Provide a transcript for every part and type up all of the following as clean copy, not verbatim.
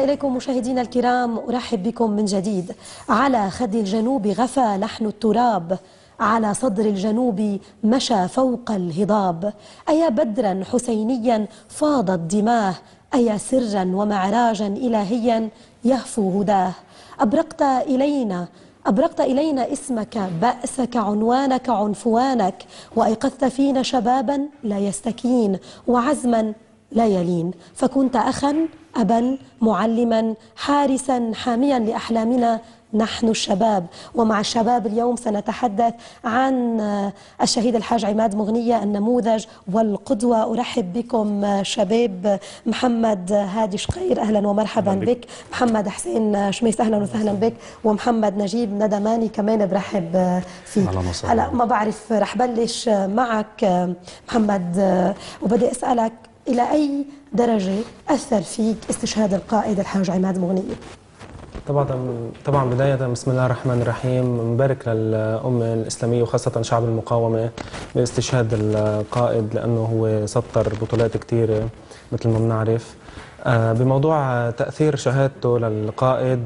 إليكم مشاهدينا الكرام، أرحب بكم من جديد. على خد الجنوب غفى لحن التراب، على صدر الجنوب مشى فوق الهضاب. أيا بدرا حسينيا فاضت دماه، أيا سرا ومعراجا إلهيا يهفو هداه. أبرقت إلينا اسمك، بأسك، عنوانك، عنفوانك، وأيقظت فينا شبابا لا يستكين وعزما لا يلين. فكنت أخا، أبا، معلما، حارسا، حاميا لأحلامنا نحن الشباب. ومع الشباب اليوم سنتحدث عن الشهيد الحاج عماد مغنية، النموذج والقدوة. أرحب بكم شباب. محمد هادي شقير، أهلا ومرحبا بك. محمد حسين شميس، أهلا وسهلا بك. ومحمد نجيب ندماني كمان برحب فيك. هلا ما بعرف، رح بلش معك محمد، وبدي أسألك إلى أي درجة أثر فيك استشهاد القائد الحاج عماد مغنية؟ طبعا بداية بسم الله الرحمن الرحيم، مبارك للأمة الإسلامية وخاصة شعب المقاومة باستشهاد القائد، لأنه هو سطر بطولات كثيرة مثل ما بنعرف. بموضوع تأثير شهادته للقائد،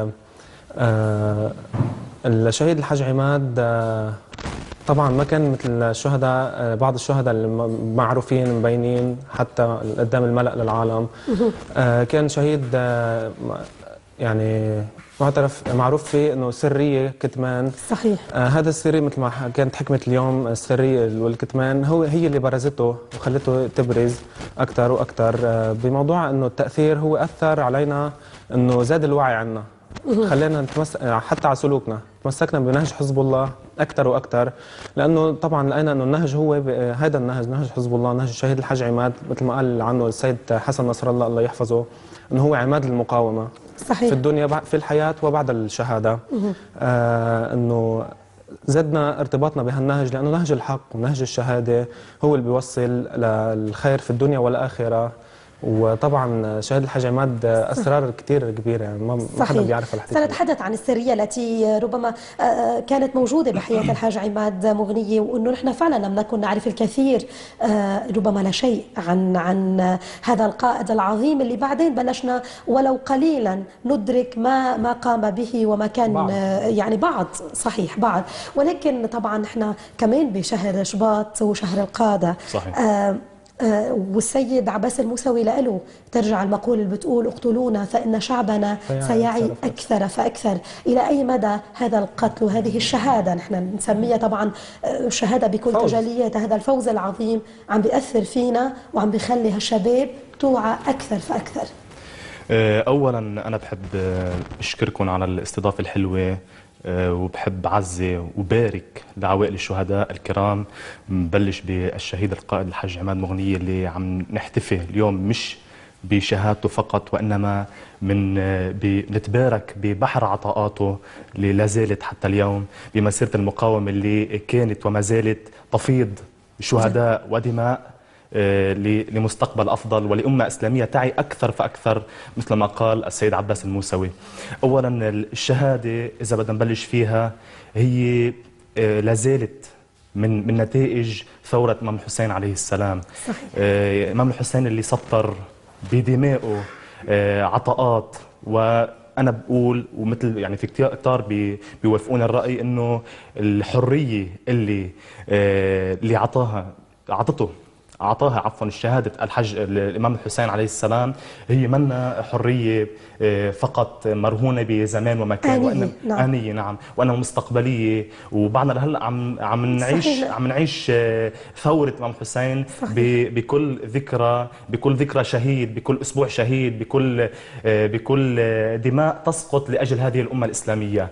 الشهيد الحاج عماد طبعا ما كان مثل الشهداء، بعض الشهداء المعروفين مبينين حتى قدام الملأ للعالم. كان شهيد يعني معروف فيه انه سريه كتمان. صحيح. هذا السري مثل ما كانت حكمه اليوم، السريه والكتمان هي اللي برزته وخلته تبرز اكثر واكثر. بموضوع انه التاثير هو اثر علينا، انه زاد الوعي عنا، خلينا حتى على سلوكنا تمسكنا بنهج حزب الله اكثر واكثر، لانه طبعا لقينا انه النهج هو هذا النهج، نهج حزب الله، نهج الشهيد الحاج عماد، مثل ما قال عنه السيد حسن نصر الله يحفظه، انه هو عماد المقاومه. صحيح. في الدنيا، في الحياه وبعد الشهاده. انه زدنا ارتباطنا بهالنهج، لانه نهج الحق ونهج الشهاده هو اللي بيوصل للخير في الدنيا والاخره. وطبعا شهيد الحاج عماد اسرار كثير كبيره، يعني ما حدا بيعرف الحديث. سنتحدث عن السريه التي ربما كانت موجوده بحياه الحاج عماد مغنية، وانه نحن فعلا لم نكن نعرف الكثير، ربما لا شيء عن هذا القائد العظيم اللي بعدين بلشنا ولو قليلا ندرك ما قام به وما كان بعض. يعني بعض، صحيح بعض، ولكن طبعا نحن كمان بشهر شباط وشهر القاده. صحيح. والسيد عباس الموسوي له ترجع المقولة اللي بتقول اقتلونا فإن شعبنا سيعي أكثر فأكثر. إلى أي مدى هذا القتل وهذه الشهادة، نحن نسميها طبعا شهادة بكل تجلياتها، هذا الفوز العظيم عم بيأثر فينا وعم بيخلي هالشباب توعى أكثر فأكثر؟ أولا أنا بحب أشكركم على الاستضافة الحلوة، وبحب عزي وبارك لعوائل الشهداء الكرام. ببلش بالشهيد القائد الحاج عماد مغنية اللي عم نحتفل اليوم مش بشهادته فقط، وإنما نتبارك ببحر عطاءاته اللي لا زالت حتى اليوم بمسيرة المقاومة اللي كانت وما زالت تفيض شهداء ودماء لمستقبل أفضل ولأمة إسلامية تعي أكثر فأكثر، مثل ما قال السيد عباس الموسوي. أولا الشهادة إذا بدنا نبلش فيها، هي لازالت من نتائج ثورة إمام الحسين عليه السلام. صحيح. إمام الحسين اللي سطر بدمائه عطاءات، وأنا بقول ومثل يعني في كتار بيوافقون الرأي إنه الحرية اللي عطاها الشهادة الإمام الحسين عليه السلام، هي منا حرية فقط مرهونة بزمان ومكان، وإنما آنية. نعم، وإنما مستقبلية. وبعدنا لهلا عم نعيش ثورة الإمام الحسين بكل ذكرى شهيد، بكل أسبوع شهيد، بكل دماء تسقط لأجل هذه الأمة الإسلامية.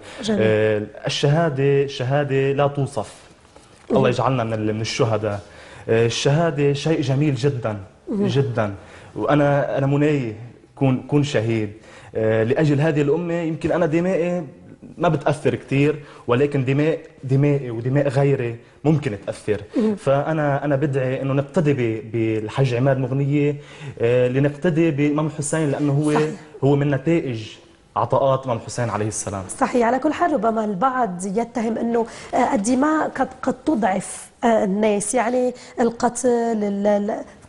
الشهادة لا توصف. الله يجعلنا من الشهداء. الشهادة شيء جميل جدا جدا، وأنا مناية كون شهيد لأجل هذه الأمة. يمكن أنا دمائي ما بتأثر كثير، ولكن دمائي ودماء غيري ممكن تأثر. فأنا بدعي إنه نقتدي بالحاج عماد مغنية، لنقتدي بإمام الحسين، لأنه هو من نتائج عطاءات الإمام الحسين عليه السلام. صحيح. على كل حال ربما البعض يتهم أنه الدماء قد تضعف الناس، يعني القتل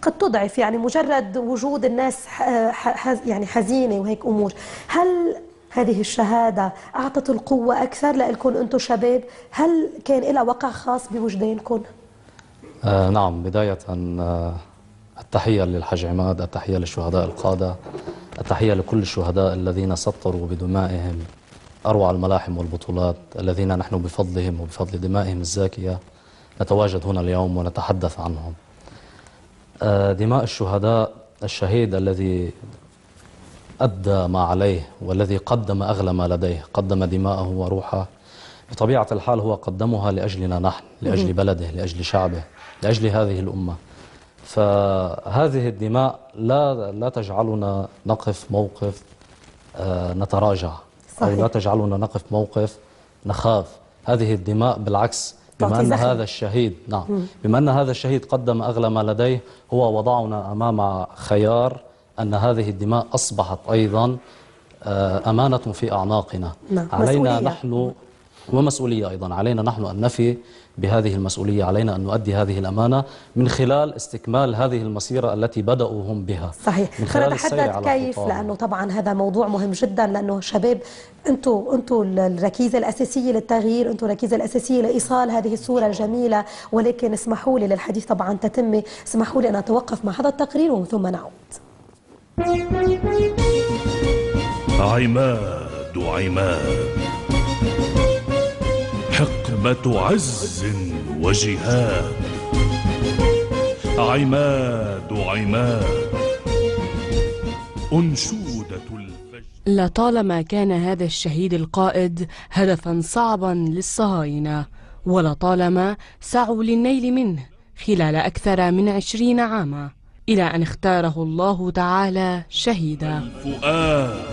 قد تضعف، يعني مجرد وجود الناس يعني حزينة وهيك أمور. هل هذه الشهادة أعطت القوة أكثر لكم أنتم شباب؟ هل كان لها وقع خاص بوجدانكم؟ نعم، بداية التحية للحاج عماد، التحية للشهداء القادة، التحية لكل الشهداء الذين سطروا بدمائهم أروع الملاحم والبطولات، الذين نحن بفضلهم وبفضل دمائهم الزاكية نتواجد هنا اليوم ونتحدث عنهم. دماء الشهداء، الشهيد الذي أدى ما عليه والذي قدم أغلى ما لديه، قدم دماءه وروحه، بطبيعة الحال هو قدمها لأجلنا نحن، لأجل بلده، لأجل شعبه، لأجل هذه الأمة. فهذه الدماء لا تجعلنا نقف موقف نتراجع، أو لا تجعلنا نقف موقف نخاف. هذه الدماء بالعكس، بما أن هذا الشهيد بما أن هذا الشهيد قدم أغلى ما لديه، هو وضعنا أمام خيار أن هذه الدماء أصبحت أيضا أمانة في أعناقنا. علينا نحن، ومسؤولية أيضا علينا نحن أن نفي بهذه المسؤولية، علينا أن نؤدي هذه الأمانة من خلال استكمال هذه المسيرة التي بدأوا هم بها. صحيح. خلينا نتحدث كيف، لأنه طبعا هذا موضوع مهم جدا، لأنه شباب أنتوا الركيزة الأساسية للتغيير، أنتوا الركيزة الأساسية لإيصال هذه الصورة الجميلة. ولكن اسمحوا لي للحديث طبعا تتمة، اسمحوا لي أن أتوقف مع هذا التقرير ومن ثم نعود. عماد حقبة عز وجهاد. عماد أنشودة الفجر. لطالما كان هذا الشهيد القائد هدفا صعبا للصهاينة، ولطالما سعوا للنيل منه خلال أكثر من 20 عاما، إلى أن اختاره الله تعالى شهيدا. الفؤاد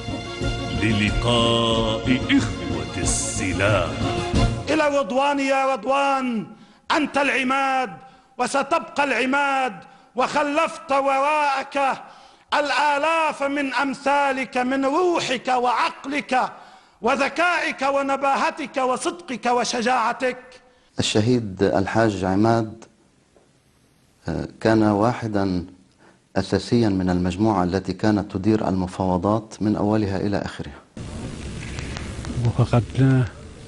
للقاء إخوة السلاح. إلى رضوان يا رضوان، أنت العماد وستبقى العماد، وخلفت وراءك الآلاف من أمثالك، من روحك وعقلك وذكائك ونباهتك وصدقك وشجاعتك. الشهيد الحاج عماد كان واحدا أساسيا من المجموعة التي كانت تدير المفاوضات من أولها إلى آخرها، وفقدناه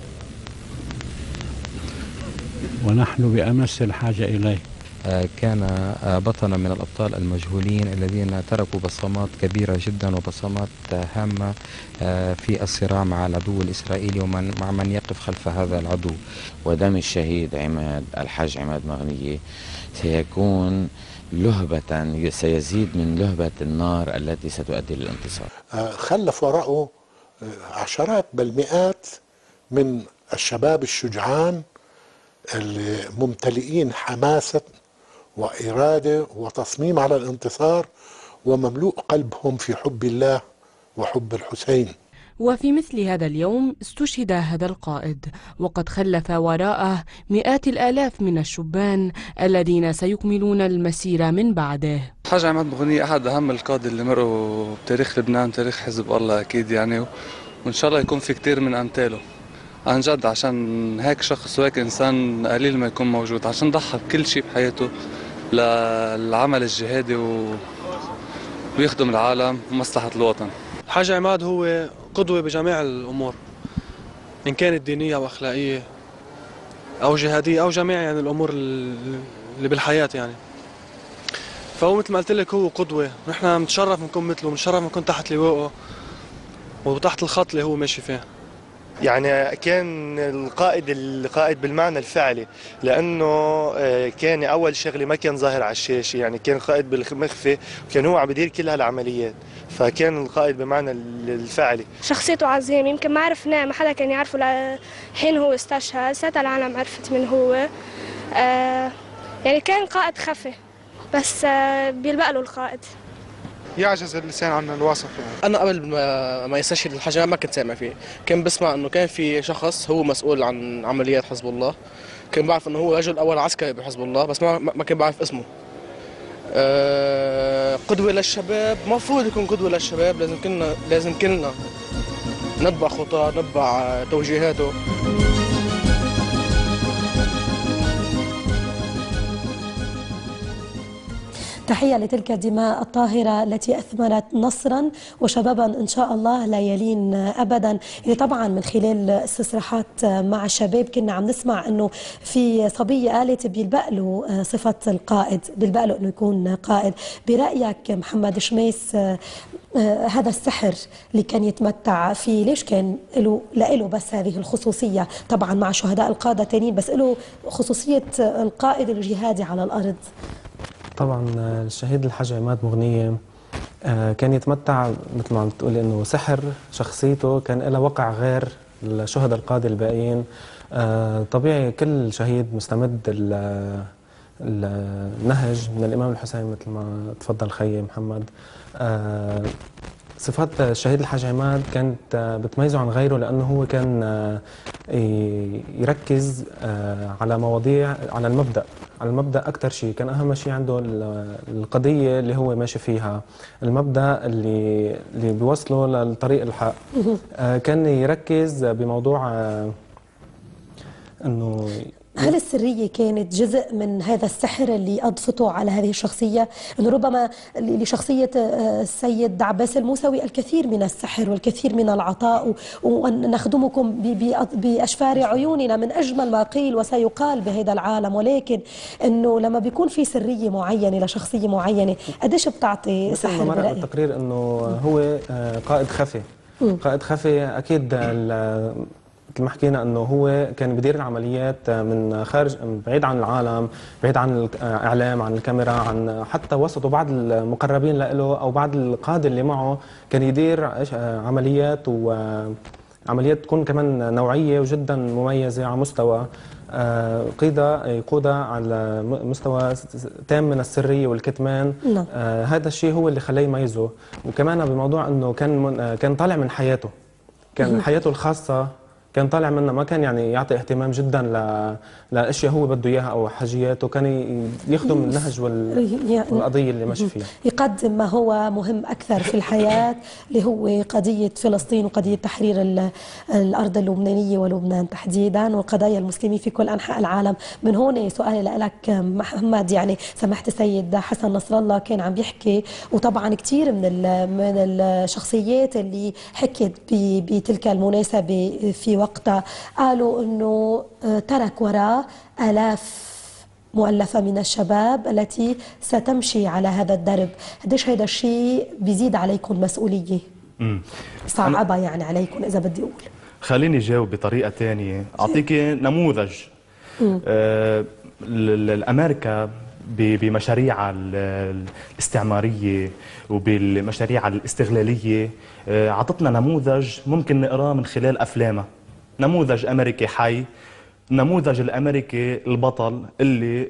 ونحن بأمس الحاجة إليه. كان بطلا من الأبطال المجهولين الذين تركوا بصمات كبيرة جدا وبصمات هامة في الصراع مع العدو الإسرائيلي ومع من يقف خلف هذا العدو. ودم الشهيد عماد الحاج عماد مغنية سيكون لهبة، سيزيد من لهبة النار التي ستؤدي للانتصار. خلف وراءه عشرات بل مئات من الشباب الشجعان اللي ممتلئين حماسة وإرادة وتصميم على الانتصار، ومملوء قلبهم في حب الله وحب الحسين. وفي مثل هذا اليوم استشهد هذا القائد، وقد خلف وراءه مئات الآلاف من الشبان الذين سيكملون المسيرة من بعده. الحاج عماد مغنية أحد أهم القادة اللي مروا بتاريخ لبنان، تاريخ حزب الله أكيد يعني، وإن شاء الله يكون في كتير من أمثاله عن جد، عشان هيك شخص وهيك إنسان قليل ما يكون موجود، عشان ضحى بكل شيء بحياته للعمل الجهادي ويخدم العالم ومصلحة الوطن. الحاج عماد هو قدوة بجميع الأمور، إن كانت دينية أو أخلاقية أو جهادية أو جميع يعني الأمور اللي بالحياة يعني. فهو مثل ما قلت لك هو قدوة، ونحن بنتشرف نكون مثله، بنتشرف نكون تحت لواءه وتحت الخط اللي هو ماشي فيه. يعني كان القائد بالمعنى الفعلي، لأنه كان أول شغلة ما كان ظاهر على الشاشة، يعني كان قائد بالمخفي، وكان هو عم بدير كل هالعمليات، فكان القائد بمعنى الفعلي. شخصيته عظيمة، يمكن ما عرفناه، ما حدا كان يعرفه لحين هو استشهد، ساعتها العالم عرفت من هو. يعني كان قائد خفي بس بيلبق له القائد. يعجز اللسان عن الوصف يعني. انا قبل ما يستشهد الحاج ما كنت سامع فيه، كان بسمع انه كان في شخص هو مسؤول عن عمليات حزب الله، كان بعرف انه هو رجل اول عسكري بحزب الله، بس ما كان بعرف اسمه. قدوة للشباب، مفروض يكون قدوة للشباب، لازم كلنا نتبع خطاه، نتبع توجيهاته. تحية لتلك الدماء الطاهرة التي أثمرت نصرا وشبابا إن شاء الله لا يلين أبدا. يعني طبعا من خلال استصراحات مع الشباب كنا عم نسمع أنه في صبية قالت بيلبق له صفة القائد، بيلبق له أنه يكون قائد. برأيك محمد شميس هذا السحر اللي كان يتمتع فيه ليش كان له بس هذه الخصوصية؟ طبعا مع شهداء القادة تانيين بس له خصوصية القائد الجهادي على الأرض. طبعا الشهيد الحاج عماد مغنية كان يتمتع مثل ما عم تقولي انه سحر شخصيته كان لها وقع غير الشهداء القادة الباقيين. طبيعي كل شهيد مستمد النهج من الإمام الحسين مثل ما تفضل خيي محمد. صفات الشهيد الحاج عماد كانت بتميزه عن غيره لأنه هو كان يركز على مواضيع، على المبدأ أكثر شيء. كان أهم شيء عنده القضية اللي هو ماشي فيها، المبدأ اللي بيوصله للطريق الحق. كان يركز بموضوع أنه هل السرية كانت جزء من هذا السحر اللي أضفته على هذه الشخصية؟ أنه ربما لشخصية السيد عباس الموسوي الكثير من السحر والكثير من العطاء، ونخدمكم بأشفار عيوننا من أجمل ما قيل وسيقال بهذا العالم، ولكن أنه لما بيكون في سرية معينة لشخصية معينة قديش بتعطي سحر برأيك؟ مثل ما التقرير أنه هو قائد خفي. قائد خفي أكيد مثل ما حكينا انه هو كان بيدير العمليات من خارج، بعيد عن العالم، بعيد عن الاعلام، عن الكاميرا، عن حتى وسطه بعض المقربين له او بعض القاده اللي معه. كان يدير عمليات، وعمليات تكون كمان نوعيه وجدا مميزه على مستوى يقودها على مستوى تام من السريه والكتمان. هذا الشيء هو اللي خلاه يميزه. وكمان بموضوع انه كان طالع من حياته، كان حياته الخاصه كان طالع منها، ما كان يعني يعطي اهتمام جدا لاشياء هو بده اياها او حاجيات، وكان يخدم النهج والقضيه اللي ماشي فيها، يقدم ما هو مهم اكثر في الحياه اللي هو قضيه فلسطين وقضيه تحرير الارض اللبنانيه ولبنان تحديدا وقضايا المسلمين في كل انحاء العالم. من هون سؤالي لك محمد، يعني سمحت السيد حسن نصر الله كان عم بيحكي، وطبعا كثير من الشخصيات اللي حكت بتلك المناسبه في وقتها قالوا انه ترك وراء آلاف مؤلفة من الشباب التي ستمشي على هذا الدرب. قديش هذا الشيء بيزيد عليكم مسؤولية؟ صعبة يعني عليكم إذا بدي أقول. خليني جاوب بطريقة ثانية، أعطيك نموذج. الأمريكا بمشاريعها الاستعمارية وبالمشاريع الاستغلالية عطتنا نموذج ممكن نقراه من خلال أفلامها. نموذج أمريكي حي، نموذج الأمريكي البطل اللي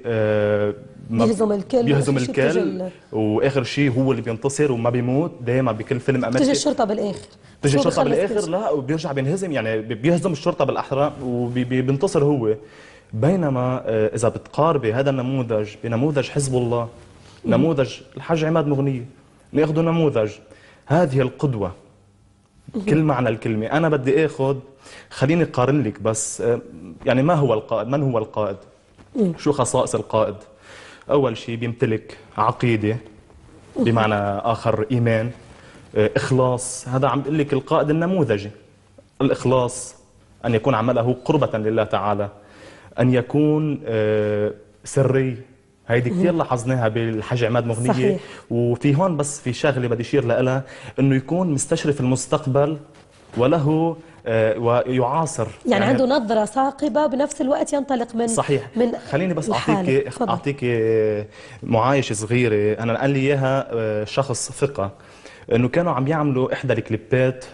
بيهزم الكل وآخر شيء هو اللي بينتصر وما بيموت. دائما بكل فيلم أمريكي تجي الشرطة بالآخر، تجي الشرطة بالآخر، لا وبيرجع بينهزم، يعني بيهزم الشرطة بالأحرى وبينتصر هو. بينما إذا بتقاربي هذا النموذج بنموذج حزب الله، نموذج الحاج عماد مغنية، ناخذ نموذج هذه القدوة كل معنى الكلمة. أنا بدي آخذ، خليني أقارن لك بس، يعني ما هو القائد؟ من هو القائد؟ شو خصائص القائد؟ أول شيء بيمتلك عقيدة، بمعنى آخر إيمان، إخلاص. هذا عم بقول لك القائد النموذجي. الإخلاص، أن يكون عمله قربة لله تعالى، أن يكون سري. هيدي كثير لاحظناها بالحاج عماد مغنية. صحيح. وفي هون بس في شغله بدي اشير لها، انه يكون مستشرف المستقبل وله ويعاصر، يعني عنده نظرة ثاقبة بنفس الوقت ينطلق من صحيح. خليني بس اعطيك معايشه صغيره انا قال لي اياها شخص ثقه، انه كانوا عم يعملوا احدى الكليبات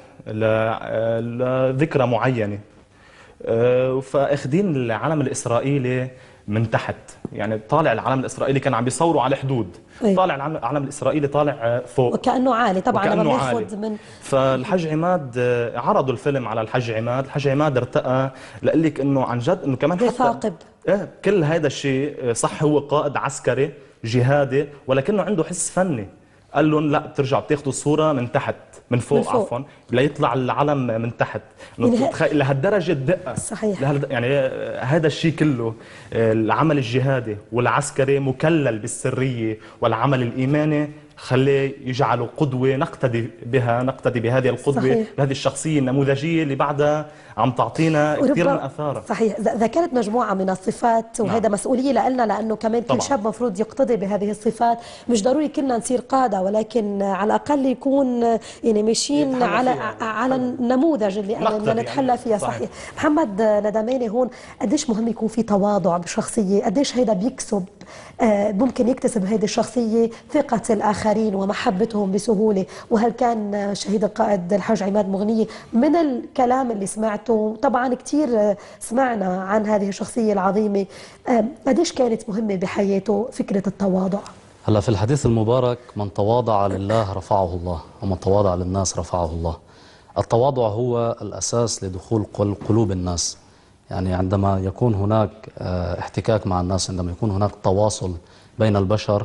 لذكرى معينه، فاخذين العلم الاسرائيلي من تحت، يعني طالع العلم الاسرائيلي كان عم بيصوروا على حدود. طالع العلم الاسرائيلي طالع فوق وكأنه عالي طبعا لما بياخذ من. فالحج عماد عرضوا الفيلم على الحج عماد، الحج عماد ارتقى لقال لك انه عن جد انه كمان ثاقب. كل هذا الشيء صح، هو قائد عسكري جهادي ولكنه عنده حس فني، قال لهم لا بترجعوا بتاخذوا الصوره من تحت من فوق عفوا ليطلع العلم من تحت. لهالدرجه دقه. صحيح. يعني هذا الشيء كله العمل الجهادي والعسكري مكلل بالسريه والعمل الايماني خليه يجعله قدوه نقتدي بها، نقتدي بهذه القدوه. صحيح. بهذه الشخصيه النموذجيه اللي بعدها عم تعطينا كثير من اثارها. صحيح. ذكرت مجموعه من الصفات وهذا مسؤوليه لنا لانه كمان كل شاب مفروض يقتدي بهذه الصفات. مش ضروري كلنا نصير قاده ولكن على الاقل يكون يعني ماشيين على النموذج اللي بدنا نتحلى فيها. صحيح. محمد ندماني هون قديش مهم يكون في تواضع بالشخصيه، قديش هيدا بيكسب ممكن يكتسب هذه الشخصيه ثقه الاخرين ومحبتهم بسهوله. وهل كان شهيد القائد الحاج عماد مغنية من الكلام اللي سمعته طبعا كثير سمعنا عن هذه الشخصيه العظيمه، قديش كانت مهمه بحياته فكره التواضع؟ هلا في الحديث المبارك من تواضع لله رفعه الله ومن تواضع للناس رفعه الله. التواضع هو الأساس لدخول قلوب الناس. يعني عندما يكون هناك احتكاك مع الناس، عندما يكون هناك تواصل بين البشر،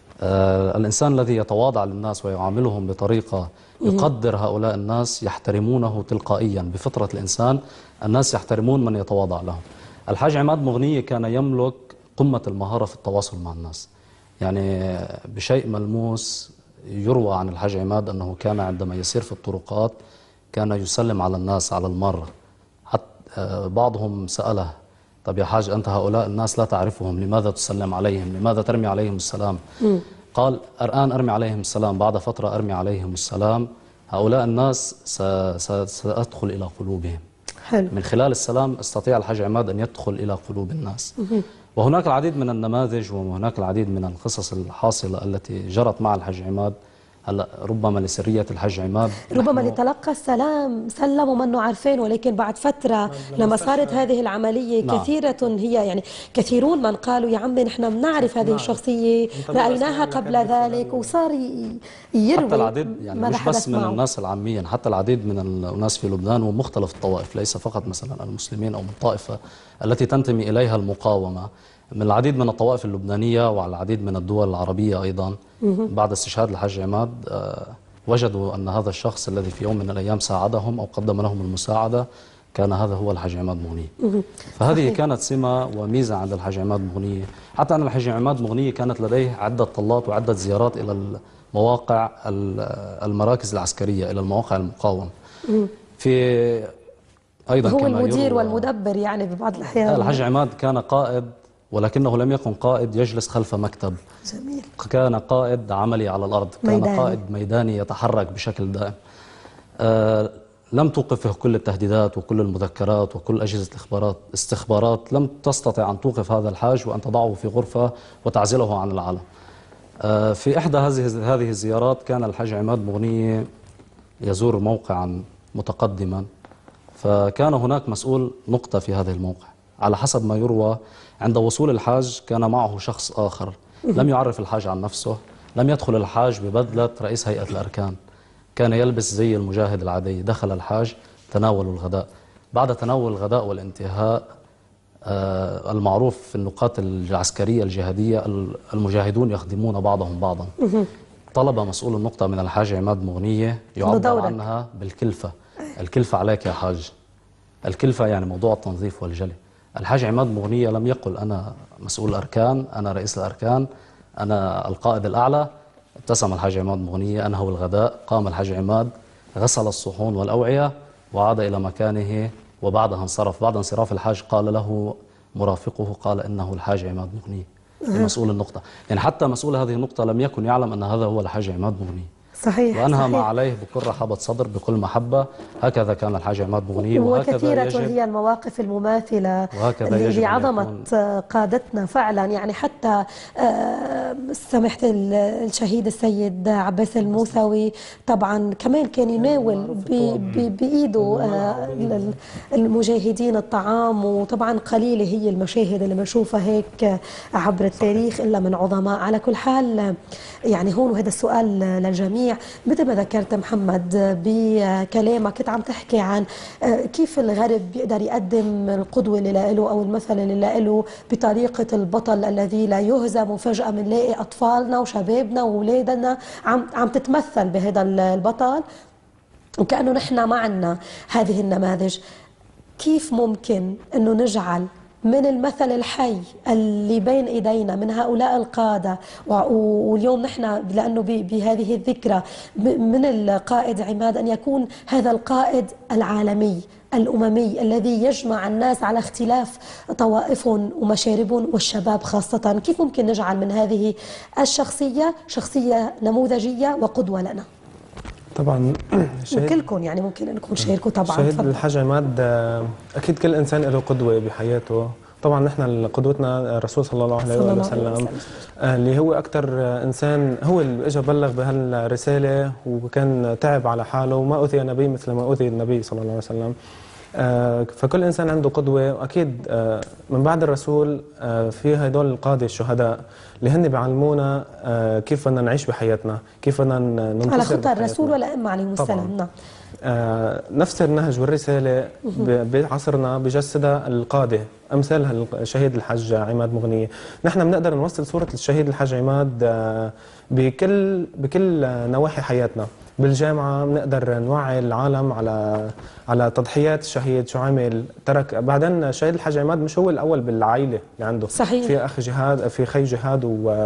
الإنسان الذي يتواضع للناس ويعاملهم بطريقة يقدر هؤلاء الناس يحترمونه تلقائيا بفطرة الإنسان. الناس يحترمون من يتواضع لهم. الحاج عماد مغنية كان يملك قمة المهارة في التواصل مع الناس. يعني بشيء ملموس يروى عن الحاج عماد أنه كان عندما يسير في الطرقات كان يسلم على الناس على المرة. حتى بعضهم سأله: طب يا حاج أنت هؤلاء الناس لا تعرفهم، لماذا تسلم عليهم؟ لماذا ترمي عليهم السلام؟ قال: الآن أرمي عليهم السلام، بعد فترة أرمي عليهم السلام، هؤلاء الناس سأدخل إلى قلوبهم. حلو. من خلال السلام استطيع الحاج عماد أن يدخل إلى قلوب الناس. وهناك العديد من النماذج وهناك العديد من القصص الحاصلة التي جرت مع الحاج عماد. هلا ربما لسرية الحاج عماد، ربما اللي تلقى السلام سلم ومنه عارفين، ولكن بعد فترة لما صارت هذه العملية كثيرة هي يعني كثيرون من قالوا: يا عمي نحن بنعرف هذه الشخصية، رأيناها قبل ذلك، وصار يروي. حتى العديد يعني مش بس من الناس العاميين، حتى العديد من الناس في لبنان ومختلف الطوائف، ليس فقط مثلا المسلمين أو من الطائفة التي تنتمي إليها المقاومة، من العديد من الطوائف اللبنانية وعلى العديد من الدول العربية أيضا بعد استشهاد الحاج عماد وجدوا أن هذا الشخص الذي في يوم من الأيام ساعدهم أو قدم لهم المساعدة كان هذا هو الحاج عماد مغنية. فهذه كانت سمة وميزة عند الحاج عماد مغنية. حتى أن الحاج عماد مغنية كانت لديه عدة طلات وعدة زيارات إلى المواقع المراكز العسكرية، إلى المواقع المقاومة. في أيضا هو المدير والمدبر يعني ببعض الأحيان. الحاج عماد كان قائد، ولكنه لم يكن قائد يجلس خلف مكتب. جميل. كان قائد عملي على الأرض، كان قائد ميداني يتحرك بشكل دائم. لم توقفه كل التهديدات وكل المذكرات وكل أجهزة الاستخبارات لم تستطع أن توقف هذا الحاج وأن تضعه في غرفة وتعزله عن العالم. في إحدى هذه الزيارات كان الحاج عماد مغنية يزور موقعا متقدما، فكان هناك مسؤول نقطة في هذه الموقع. على حسب ما يروى عند وصول الحاج كان معه شخص آخر لم يعرف الحاج عن نفسه، لم يدخل الحاج ببدلة رئيس هيئة الأركان، كان يلبس زي المجاهد العادي. دخل الحاج، تناولوا الغداء. بعد تناول الغداء والانتهاء المعروف في النقاط العسكرية الجهادية المجاهدون يخدمون بعضهم بعضا. طلب مسؤول النقطة من الحاج عماد مغنية يعبر عنها بالكلفة. الكلفة عليك يا حاج. الكلفة يعني موضوع التنظيف والجلي. الحاج عماد مغنية لم يقل أنا مسؤول الأركان، أنا رئيس الأركان، أنا القائد الأعلى. ابتسم الحاج عماد مغنية، أنهوا الغداء، قام الحاج عماد غسل الصحون والأوعية وعاد إلى مكانه، وبعدها انصرف. بعد انصراف الحاج قال له مرافقه، قال إنه الحاج عماد مغنية مسؤول النقطة. يعني حتى مسؤول هذه النقطة لم يكن يعلم أن هذا هو الحاج عماد مغنية. صحيح. وأنهى ما عليه بكل رحابة صدر بكل محبة. هكذا كان الحاج عماد مغنية، وكثيرة هي المواقف المماثلة اللي عظمت قادتنا فعلا. يعني حتى سمحت الشهيد السيد عباس الموسوي طبعا كمان كان يناول بإيده المجاهدين الطعام، وطبعا قليلة هي المشاهد اللي بنشوفها هيك عبر التاريخ إلا من عظماء. على كل حال يعني هون وهذا السؤال للجميع، الجميع. مثل ما ذكرت محمد بكلامك كنت عم تحكي عن كيف الغرب بيقدر يقدم القدوة اللي له أو المثل اللي له بطريقة البطل الذي لا يهزم، وفجأة بنلاقي أطفالنا وشبابنا وأولادنا عم تتمثل بهذا البطل وكأنه نحن ما عنا هذه النماذج. كيف ممكن أنه نجعل من المثل الحي اللي بين ايدينا من هؤلاء القاده، واليوم نحن لانه بهذه الذكرى من القائد عماد ان يكون هذا القائد العالمي الاممي الذي يجمع الناس على اختلاف طوائفهم ومشاربهم والشباب خاصه. كيف ممكن نجعل من هذه الشخصيه شخصيه نموذجيه وقدوه لنا؟ طبعا وكلكم يعني ممكن انكم تشاركوا طبعا. شهيد الحاج عماد اكيد كل انسان له قدوه بحياته. طبعا نحن قدوتنا الرسول صلى الله عليه وسلم اللي هو اكثر انسان، هو اللي اجى بلغ بهالرساله وكان تعب على حاله وما اوذي نبي مثل ما اوذي النبي صلى الله عليه وسلم. فكل انسان عنده قدوه، واكيد من بعد الرسول في هدول القاده الشهداء اللي هن بيعلمونا كيف بدنا نعيش بحياتنا، كيف بدنا ننتصر على خطى الرسول والائمه عليهم السلام. نعم. نفس النهج والرساله بعصرنا بجسدها القاده امثال الشهيد الحاج عماد مغنيه. نحن بنقدر نوصل صوره الشهيد الحاج عماد بكل نواحي حياتنا. بالجامعه بنقدر نوعي العالم على تضحيات الشهيد، شو عمل ترك. بعدين الشهيد الحاج عماد مش هو الاول بالعائله اللي عنده، صحيح. في اخ جهاد، في خي جهاد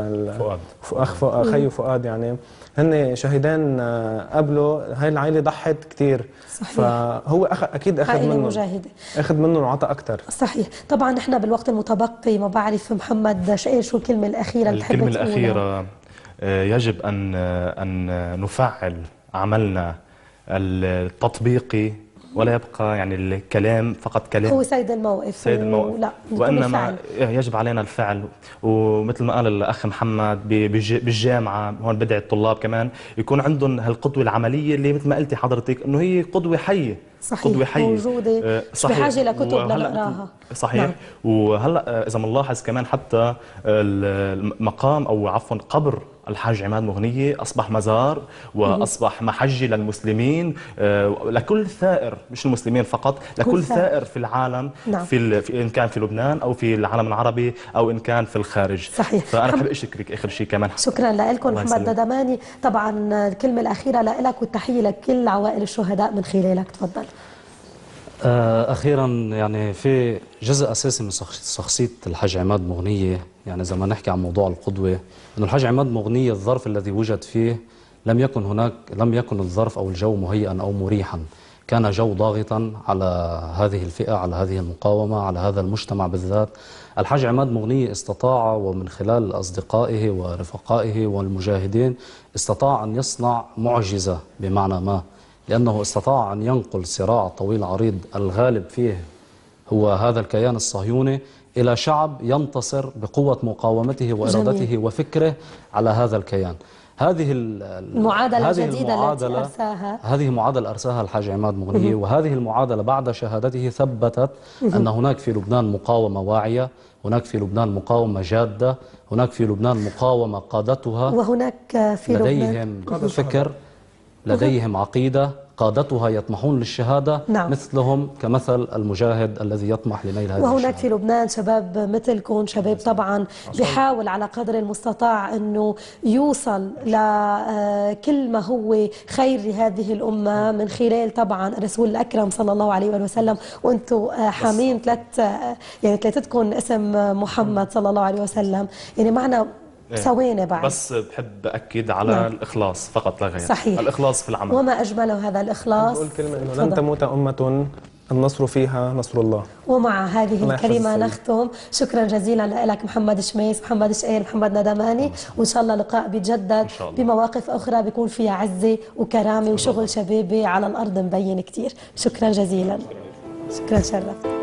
وفؤاد، خي وفؤاد، يعني هن شهيدان قبله. هاي العائله ضحت كثير، فهو اكيد اخذ منه مجاهده، اخذ منه وعطى اكثر. صحيح. طبعا نحن بالوقت المتبقي ما بعرف محمد شو الكلمه الاخيره اللي الكلمه الاخيره يجب ان نفعل عملنا التطبيقي ولا يبقى يعني الكلام فقط كلام. هو سيد الموقف، سيد الموقف. لا، وانما يجب علينا الفعل. ومثل ما قال الاخ محمد بالجامعه هون بدعي الطلاب كمان يكون عندهم هالقدوه العمليه اللي مثل ما قلتي حضرتك انه هي قدوه حيه. صحيح. قدوه حيه موجوده، بحاجه لكتب لنقراها. صحيح. نعم. وهلا اذا بنلاحظ كمان حتى المقام او عفوا قبر الحاج عماد مغنيه اصبح مزار واصبح محجه للمسلمين، لكل ثائر، مش المسلمين فقط، لكل ثائر في العالم. نعم. ان كان في لبنان او في العالم العربي او ان كان في الخارج. صحيح. فانا بحب اشكرك اخر شيء كمان. شكرا لكم محمد ندماني. طبعا الكلمه الاخيره لك والتحيه لكل عوائل الشهداء من خلالك، تفضل. أخيرا يعني في جزء أساسي من شخصية الحاج عماد مغنية، يعني إذا ما نحكي عن موضوع القدوة، إنه الحاج عماد مغنية الظرف الذي وجد فيه لم يكن الظرف أو الجو مهيئا أو مريحا، كان جو ضاغطا على هذه الفئة، على هذه المقاومة، على هذا المجتمع بالذات. الحاج عماد مغنية استطاع ومن خلال أصدقائه ورفقائه والمجاهدين استطاع أن يصنع معجزة بمعنى ما، لأنه استطاع أن ينقل صراع طويل عريض الغالب فيه هو هذا الكيان الصهيوني إلى شعب ينتصر بقوة مقاومته وإرادته جميل. وفكره على هذا الكيان. هذه المعادلة الجديدة التي أرساها، هذه معادلة أرساها الحاج عماد مغنية، وهذه المعادلة بعد شهادته ثبتت أن هناك في لبنان مقاومة واعية، هناك في لبنان مقاومة جادة، هناك في لبنان مقاومة قادتها، وهناك في لديهم فكر، لديهم عقيدة، قادتها يطمحون للشهادة. نعم. مثلهم كمثل المجاهد الذي يطمح لنيل هذه وهناك الشهادة. في لبنان شباب مثلكم، شباب طبعا بيحاول على قدر المستطاع أنه يوصل لكل ما هو خير لهذه الأمة من خلال طبعا الرسول الأكرم صلى الله عليه وسلم. وأنتم حامين ثلاثتكم اسم محمد صلى الله عليه وسلم، يعني معنا ثواني بعد. بس بحب أكد على نعم. الإخلاص فقط لا غير. صحيح. الإخلاص في العمل. وما أجمله هذا الإخلاص. بقول كلمة إنه لن تموت أمة النصر فيها نصر الله. ومع هذه الكلمة نختم. شكرا جزيلا لك محمد شميس، محمد شقيل، محمد ندماني، وإن شاء الله لقاء بيتجدد بمواقف أخرى بيكون فيها عزة وكرامة وشغل شبابي على الأرض مبين كتير. شكرا جزيلا. شكرا، شرف.